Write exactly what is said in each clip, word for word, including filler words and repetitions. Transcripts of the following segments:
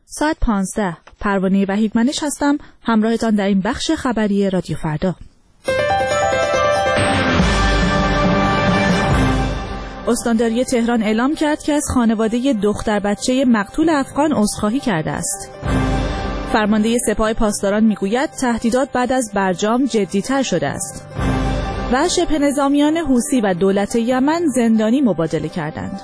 ساعت پانزده. پروانه وحیدمنش هستم، همراهتان در این بخش خبری رادیو فردا. استانداری تهران اعلام کرد که از خانواده دختر بچه مقتول افغان عذرخواهی کرده است. فرمانده سپاه پاسداران میگوید تهدیدات بعد از برجام جدی‌تر شده است. و شبه نظامیان حوثی و دولت یمن زندانی مبادله کردند.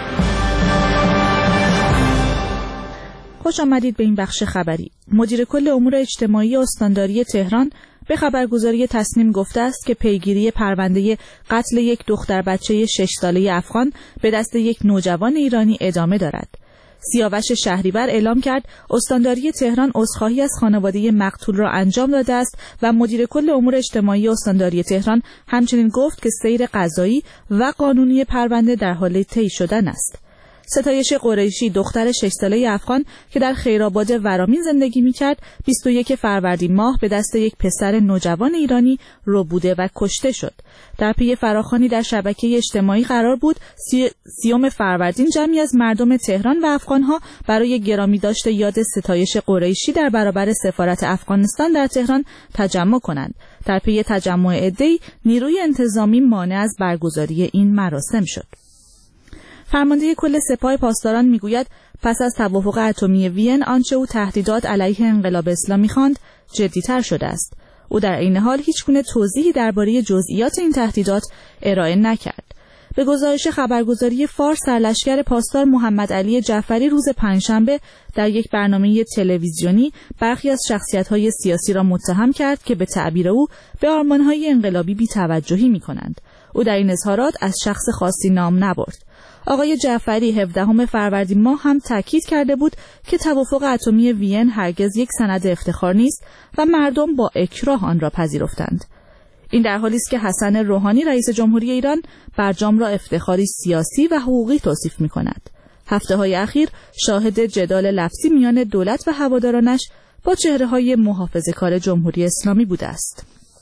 خوش آمدید به این بخش خبری. مدیر کل امور اجتماعی استانداری تهران به خبرگزاری تصنیم گفته است که پیگیری پرونده قتل یک دختر بچه شش ساله افغان به دست یک نوجوان ایرانی ادامه دارد. سیاوش شهریور اعلام کرد استانداری تهران عذرخواهی از خانواده مقتول را انجام داده است و مدیر کل امور اجتماعی استانداری تهران همچنین گفت که سیر قضایی و قانونی پرونده در حال طی شدن است. ستایش قریشی دختر شش ساله افغان که در خیرآباد ورامین زندگی می‌کرد بیست و یک فروردین ماه به دست یک پسر نوجوان ایرانی ربوده و کشته شد. در پی فراخوانی در شبکه اجتماعی قرار بود سی... سیوم فروردین جمعی از مردم تهران و افغان‌ها برای گرامی داشته یاد ستایش قریشی در برابر سفارت افغانستان در تهران تجمع کنند. در پی تجمع عده‌ای نیروی انتظامی مانع از برگزاری این مراسم شد. فرمانده کل سپاه پاسداران میگوید پس از توافق اتمی وین آنچه او تهدیدات علیه انقلاب اسلامی خواند جدی‌تر شده است. او در این حال هیچگونه توضیحی درباره جزئیات این تهدیدات ارائه نکرد. به گزارش خبرگزاری فارس سرلشکر پاسدار محمد علی جعفری روز پنجشنبه در یک برنامه تلویزیونی برخی از شخصیت‌های سیاسی را متهم کرد که به تعبیر او به آرمان‌های انقلابی بی‌توجهی می‌کنند. او در این اظهارات از شخص خاصی نام نبرد. آقای جعفری هفدهم فروردین ماه هم تاکید کرده بود که توافق اتمی وین هرگز یک سند افتخار نیست و مردم با اکراه آن را پذیرفتند. این در حالی است که حسن روحانی رئیس جمهوری ایران برجام را افتخاری سیاسی و حقوقی توصیف می‌کند. هفته‌های اخیر شاهد جدال لفظی میان دولت و هوادارانش با چهره‌های محافظه‌کار جمهوری اسلامی بوده است.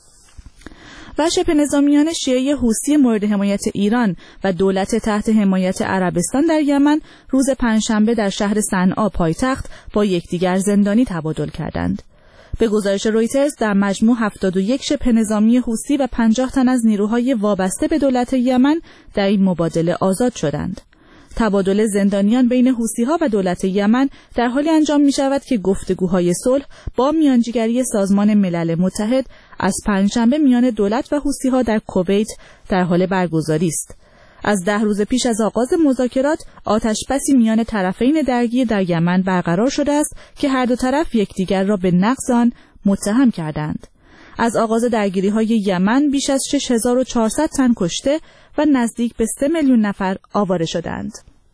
و شبه نظامیان شیعه حوثی مورد حمایت ایران و دولت تحت حمایت عربستان در یمن روز پنجشنبه در شهر صنعا پایتخت با یکدیگر زندانی تبادل کردند. به گزارش رویترز در مجموع هفتاد و یک شبه نظامی حوثی و پنجاه تن از نیروهای وابسته به دولت یمن در این مبادله آزاد شدند. تبادل زندانیان بین حوثی‌ها و دولت یمن در حالی انجام می‌شود که گفتگوهای صلح با میانجیگری سازمان ملل متحد از پنجشنبه میان دولت و حوثی‌ها در کویت در حال برگزاری است. از ده روز پیش از آغاز مذاکرات آتش‌بسی میان طرفین درگیر در یمن برقرار شده است که هر دو طرف یکدیگر را به نقض آن متهم کردند. از آغاز درگیری‌های یمن بیش از شش هزار و چهارصد تن کشته و نزدیک به سه میلیون نفر آواره شدند.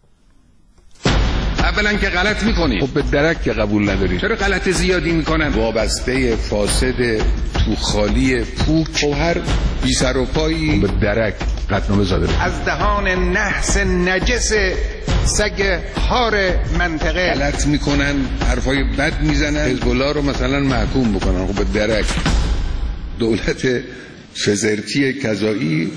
اولا که غلط میکنید، خب به درک که قبول ندارید. چرا غلط زیادی میکنن؟ وابسته، فاسد، توخالی، پوک و هر بی سر و پایی به درک قطعنامه زاده. از دهان نحس نجس سگ هار منطقه غلط میکنن، حرفای بد میزنن، حزب الله رو مثلا محکوم بکنن. خب به درک دولت فزرتی کذایی.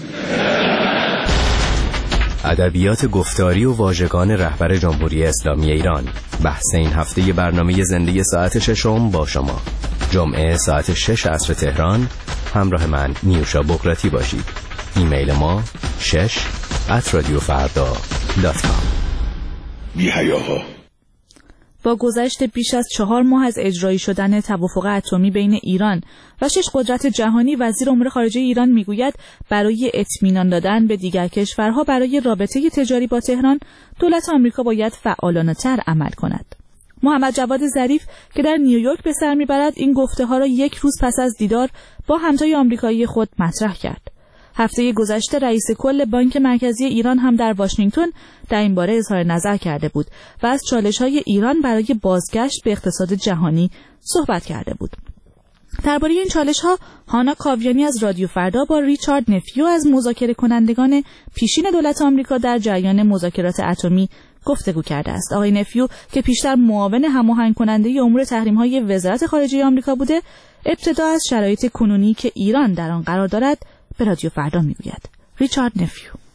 ادبیات گفتاری و واژگان رهبر جمهوری اسلامی ایران. بحث این هفته برنامه زنده ساعت ششم با شما. جمعه ساعت شش عصر تهران. همراه من نیوشا بقراتی باشید. ایمیل ما شش ات رادیو فردا دات کام. بی حیاها. با گذشت بیش از چهار ماه از اجرایی شدن توافق اتمی بین ایران و شش قدرت جهانی، وزیر امور خارجه ایران میگوید برای اطمینان دادن به دیگر کشورها برای رابطه تجاری با تهران، دولت آمریکا باید فعالانه‌تر عمل کند. محمد جواد ظریف که در نیویورک به سر میبرد این گفته ها را یک روز پس از دیدار با همتای آمریکایی خود مطرح کرد. هفته گذشته رئیس کل بانک مرکزی ایران هم در واشنگتن در این باره اظهار نظر کرده بود و از چالش‌های ایران برای بازگشت به اقتصاد جهانی صحبت کرده بود. درباره این چالش‌ها هانا کاویانی از رادیو فردا با ریچارد نفیو از مذاکره کنندگان پیشین دولت آمریکا در جریان مذاکرات اتمی گفتگو کرده است. آقای نفیو که پیشتر معاون هماهنگ کننده امور تحریم‌های وزارت خارجه آمریکا بوده، ابتدا از شرایط کنونی که ایران در آن قرار دارد به رادیو فردا میگوید. ریچارد نفیو: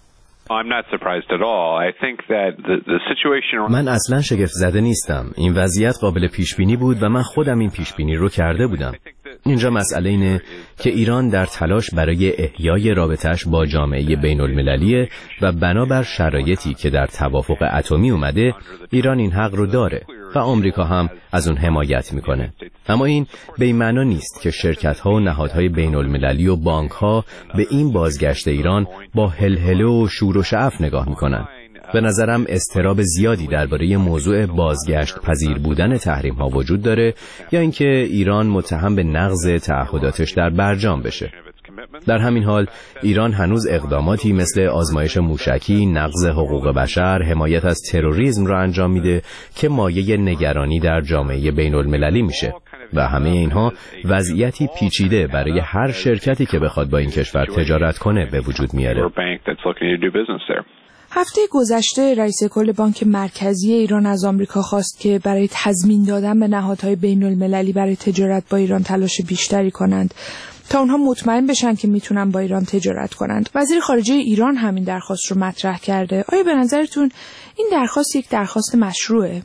من اصلا شگفت زده نیستم. این وضعیت قابل پیش بینی بود و من خودم این پیش بینی رو کرده بودم. اینجا مسئله اینه که ایران در تلاش برای احیای رابطه‌اش با جامعه بین المللیه و بنابر شرایطی که در توافق اتمی اومده ایران این حق رو داره و آمریکا هم از اون حمایت میکنه. اما این به این معنا نیست که شرکت‌ها و نهادهای بین المللی و بانک‌ها به این بازگشت ایران با هلهله و شور و شعف نگاه میکنن. به نظرم اضطراب زیادی درباره موضوع بازگشت پذیر بودن تحریم ها وجود داره یا اینکه ایران متهم به نقض تعهداتش در برجام بشه. در همین حال ایران هنوز اقداماتی مثل آزمایش موشکی، نقض حقوق بشر، حمایت از تروریسم را انجام میده که مایه نگرانی در جامعه بین المللی میشه و همه اینها وضعیتی پیچیده برای هر شرکتی که بخواد با این کشور تجارت کنه به وجود میاره. هفته گذشته رئیس کل بانک مرکزی ایران از آمریکا خواست که برای تضمین دادن به نهادهای بین المللی برای تجارت با ایران تلاش بیشتری کنند تا اونها مطمئن بشن که میتونن با ایران تجارت کنند. وزیر خارجه ایران همین درخواست رو مطرح کرده. آیا به نظرتون این درخواست یک درخواست مشروعه؟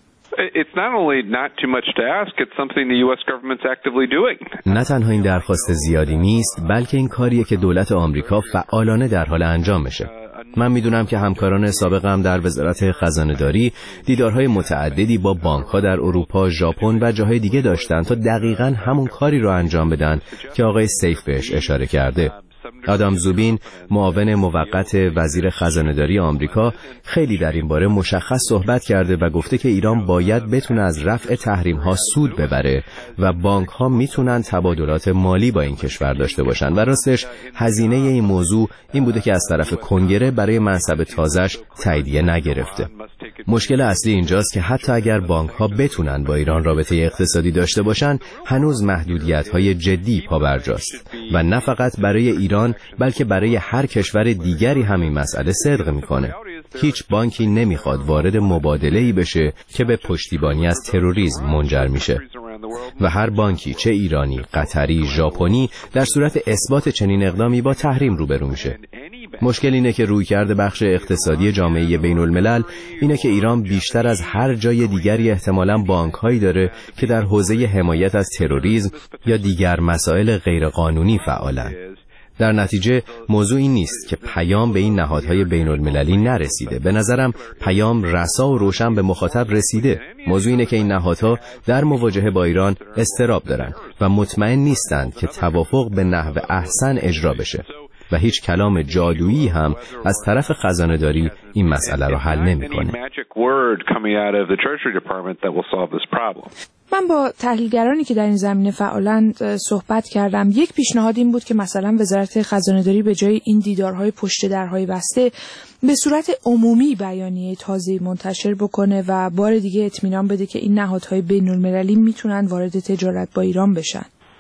نه تنها این درخواست زیادی نیست، بلکه این کاریه که دولت آمریکا فعالانه در حال انجامشه. من میدونم که همکاران سابقم در وزارت خزانه‌داری دیدارهای متعددی با بانک‌ها در اروپا، ژاپن و جاهای دیگه داشتن تا دقیقاً همون کاری رو انجام بدن که آقای سیف بهش اشاره کرده. آدام زوبین، معاون موقت وزیر خزانه‌داری آمریکا، خیلی در این باره مشخص صحبت کرده و گفته که ایران باید بتونه از رفع تحریم‌ها سود ببره و بانک‌ها میتونن تبادلات مالی با این کشور داشته باشن و راستش هزینه این موضوع این بوده که از طرف کنگره برای منصب تازه‌اش تاییدیه نگرفته. مشکل اصلی اینجاست که حتی اگر بانک‌ها بتونن با ایران رابطه اقتصادی داشته باشن، هنوز محدودیت‌های جدی پابرجاست و نه فقط برای ایران بلکه برای هر کشور دیگری همین مسئله صدق میکنه. هیچ بانکی نمیخواد وارد مبادله‌ای بشه که به پشتیبانی از تروریسم منجر میشه و هر بانکی چه ایرانی، قطری، ژاپنی در صورت اثبات چنین اقدامی با تحریم روبرو میشه. مشکل اینه که رویکرد بخش اقتصادی جامعه بین الملل اینه که ایران بیشتر از هر جای دیگری احتمالاً بانک‌هایی داره که در حوزه حمایت از تروریسم یا دیگر مسائل غیرقانونی فعالن. در نتیجه موضوع این نیست که پیام به این نهادهای بین المللی نرسیده. به نظرم پیام رسا و روشن به مخاطب رسیده. موضوع اینه که این نهادها در مواجهه با ایران اضطراب دارن و مطمئن نیستند که توافق به نحو احسن اجرا بشه و هیچ کلام جادویی هم از طرف خزانه‌داری این مسئله رو حل نمی‌کنه. من با تحلیلگرانی که در این زمینه فعالند صحبت کردم. یک پیشنهاد این بود که مثلا وزارت خزانه‌داری به جای این دیدارهای پشت درهای بسته به صورت عمومی بیانیه تازه‌ای منتشر بکنه و بار دیگه اطمینان بده که این نهادهای بین‌المللی میتونن وارد تجارت با ایران بشن.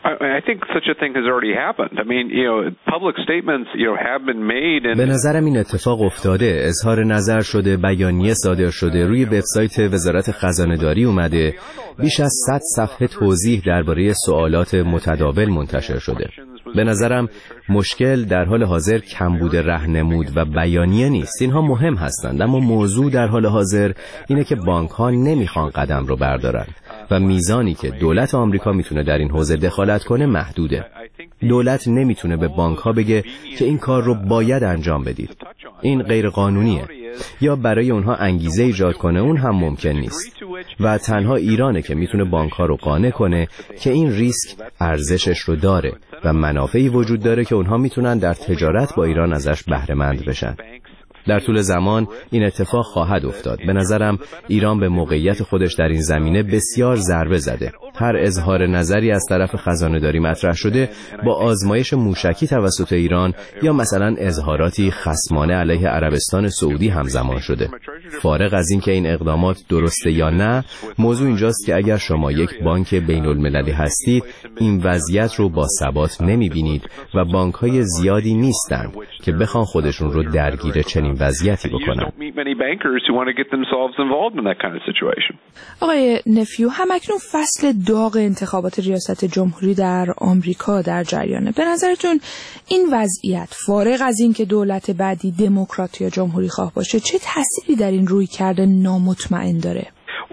به نظرم این اتفاق افتاده. اظهار نظر شده، بیانیه صادر شده، روی وبسایت وزارت خزانه‌داری اومده. بیش از صد صفحه توضیح درباره سوالات متداول منتشر شده. به نظرم مشکل در حال حاضر کمبود راهنمود و بیانیه نیست. اینها مهم هستند، اما موضوع در حال حاضر اینه که بانک‌ها نمیخوان قدم رو بردارن و میزانی که دولت آمریکا میتونه در این حوزه دخالت کنه محدوده. دولت نمیتونه به بانک‌ها بگه که این کار رو باید انجام بدید. این غیر قانونیه. یا برای اونها انگیزه ایجاد کنه، اون هم ممکن نیست. و تنها ایرانه که میتونه بانک‌ها رو قانع کنه که این ریسک ارزشش رو داره و منافعی وجود داره که اونها میتونن در تجارت با ایران ازش بهره مند بشن. در طول زمان این اتفاق خواهد افتاد. به نظرم ایران به موقعیت خودش در این زمینه بسیار ضربه زده. هر اظهار نظری از طرف خزانه‌داری مطرح شده با آزمایش موشکی توسط ایران یا مثلا اظهاراتی خصمانه علیه عربستان سعودی همزمان شده. فارغ از این که این اقدامات درسته یا نه، موضوع اینجاست که اگر شما یک بانک بین المللی هستید، این وضعیت رو با ثبات نمی‌بینید و بانک‌های زیادی نیستند که بخوان خودشون رو درگیر چنین وضعیتی بکنن. آقای نفیو، همکنون فصل داغ انتخابات ریاست جمهوری در آمریکا در جریانه. به نظرتون این وضعیت فارغ از این که دولت بعدی دموکرات یا جمهوری خواه باشه چه تأثیری در این رویکرد نامطمئن داره؟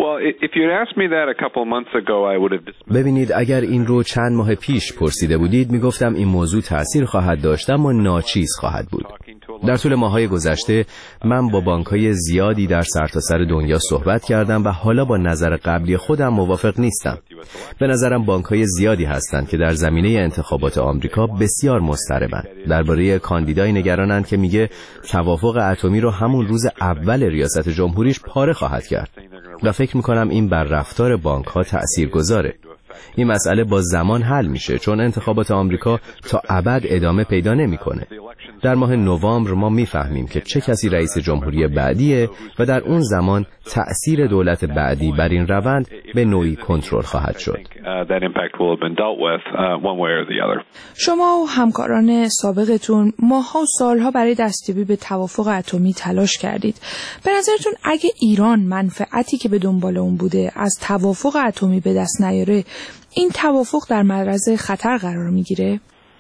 ببینید اگر این رو چند ماه پیش پرسیده بودید میگفتم این موضوع تأثیر خواهد داشت اما ناچیز خواهد بود. در طول ماه‌های گذشته من با بانک‌های زیادی در سرتاسر دنیا صحبت کردم و حالا با نظر قبلی خودم موافق نیستم. به نظرم بانک‌های زیادی هستند که در زمینه انتخابات آمریکا بسیار مضطربند. درباره کاندیدای نگرانند که میگه توافق اتمی رو همون روز اول ریاست جمهوریش پاره خواهد کرد. و فکر می‌کنم این بر رفتار بانک‌ها تأثیر گذاره. این مسئله با زمان حل میشه چون انتخابات آمریکا تا ابد ادامه پیدا نمیکنه. در ماه نوامبر ما میفهمیم که چه کسی رئیس جمهوری بعدیه و در اون زمان تأثیر دولت بعدی بر این روند به نوعی کنترل خواهد شد. شما و همکاران سابقتون ماها و سالها برای دستیابی به توافق اتمی تلاش کردید. به نظرتون اگه ایران منفعتی که به دنبال اون بوده از توافق اتمی به دست نیاره این توافق در معرض خطر قرار میگیره؟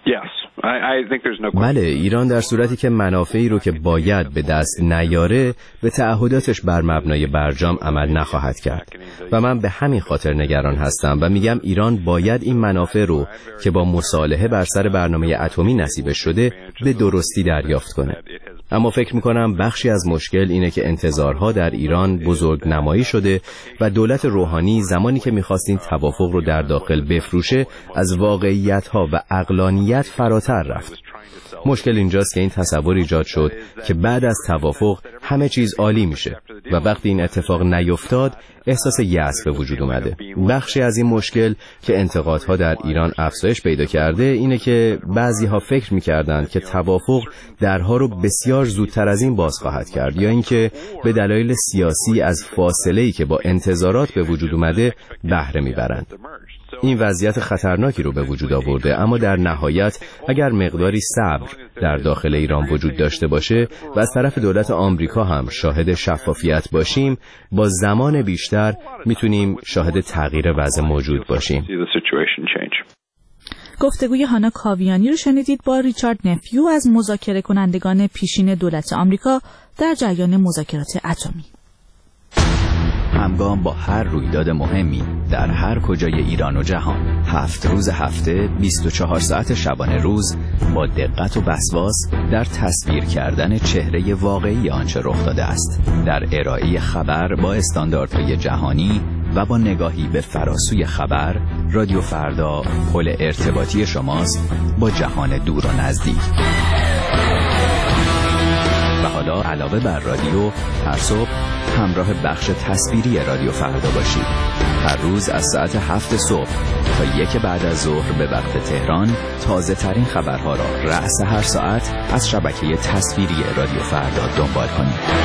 بله، ایران در صورتی که منافعی رو که باید به دست نیاره به تعهداتش بر مبنای برجام عمل نخواهد کرد و من به همین خاطر نگران هستم و میگم ایران باید این منافع رو که با مصالحه بر سر برنامه اتمی نصیبش شده به درستی دریافت کنه. اما فکر میکنم بخشی از مشکل اینه که انتظارها در ایران بزرگ نمایی شده و دولت روحانی زمانی که میخواست این توافق رو در داخل بفروشه از واقعیتها و عقلانیت فراتر رفت. مشکل اینجاست که این تصور ایجاد شد که بعد از توافق همه چیز عالی میشه و وقتی این اتفاق نیفتاد احساس یأس به وجود اومده. بخشی از این مشکل که انتقادها در ایران افزایش پیدا کرده اینه که بعضی‌ها فکر می‌کردند که توافق درها رو بسیار زودتر از این باز خواهد کرد یا اینکه به دلایل سیاسی از فاصله‌ای که با انتظارات به وجود اومده بهره می‌برند. این وضعیت خطرناکی رو به وجود آورده، اما در نهایت اگر مقداری صبر در داخل ایران وجود داشته باشه و از طرف دولت آمریکا هم شاهد شفافیت باشیم، با زمان بیشتر میتونیم شاهد تغییر وضع موجود باشیم. گفتگوی هانا کاویانی رو شنیدید با ریچارد نفیو از مذاکره کنندگان پیشین دولت آمریکا در جریان مذاکرات اتمی. همگام با هر رویداد مهمی در هر کجای ایران و جهان، هفت روز هفته، بیست و چهار ساعت شبانه روز، با دقت و وسواس در تصویر کردن چهره واقعی آنچه رخ داده است، در ارائه خبر با استانداردهای جهانی و با نگاهی به فراسوی خبر، رادیو فردا پل ارتباطی شماست با جهان دور و نزدیک. و حالا علاوه بر رادیو، هر صبح همراه بخش تصویری رادیو فردا باشید. هر روز از ساعت هفت صبح تا یک بعد از ظهر به وقت تهران تازه ترین خبرها را رأس هر ساعت از شبکه تصویری رادیو فردا دنبال کنید.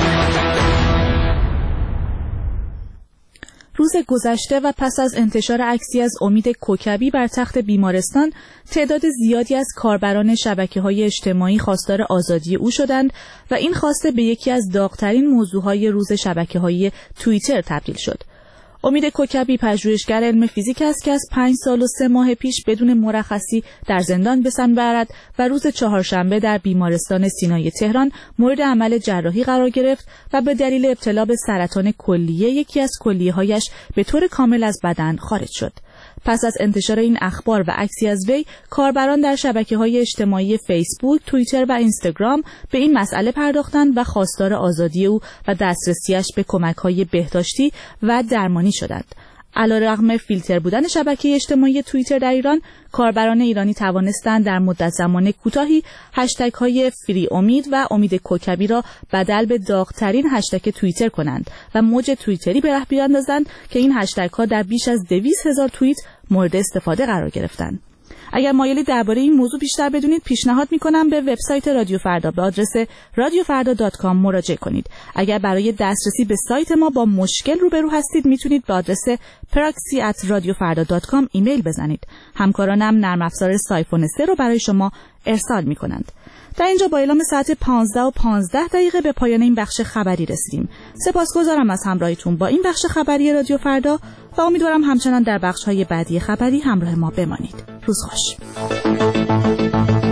روز گذشته و پس از انتشار عکسی از امید کوکبی بر تخت بیمارستان، تعداد زیادی از کاربران شبکه‌های اجتماعی خواستار آزادی او شدند و این خواسته به یکی از داغ‌ترین موضوعهای روز شبکه‌های توییتر تبدیل شد. امید کوکبی پژوهشگر علم فیزیک است که از پنج سال و سه ماه پیش بدون مرخصی در زندان به سن برد و روز چهارشنبه در بیمارستان سینای تهران مورد عمل جراحی قرار گرفت و به دلیل ابتلا به سرطان کلیه یکی از کلیه‌هایش به طور کامل از بدن خارج شد. پس از انتشار این اخبار و عکسی از وی، کاربران در شبکه‌های اجتماعی فیسبوک، توییتر و اینستاگرام به این مسئله پرداختند و خواستار آزادی او و دسترسیش به کمک‌های بهداشتی و درمانی شدند. علیرغم فیلتر بودن شبکه اجتماعی توییتر در ایران، کاربران ایرانی توانستند در مدت زمان کوتاهی هشتگ‌های فری امید و امید کوکبی را بدل به داغ‌ترین هشتگ توییتر کنند و موج توییتری به راه بیاندازند که این هشتگ‌ها در بیش از دویست هزار توییت مورد استفاده قرار گرفتند. اگر مایلی درباره این موضوع بیشتر بدونید، پیشنهاد می‌کنم به وبسایت رادیو فردا به آدرس رادیو فردا دات کام مراجعه کنید. اگر برای دسترسی به سایت ما با مشکل روبرو هستید، میتونید به آدرس پراکسی ات رادیو فردا دات کام ایمیل بزنید. همکارانم نرم افزار سایفون سه رو برای شما ارسال می‌کنند. در اینجا با اعلام ساعت پانزده و پانزده دقیقه به پایان این بخش خبری رسیدیم. سپاسگزارم از همراهیتون با این بخش خبری رادیو فردا و امیدوارم همچنان در بخش‌های بعدی خبری همراه ما بمانید. روز خوش.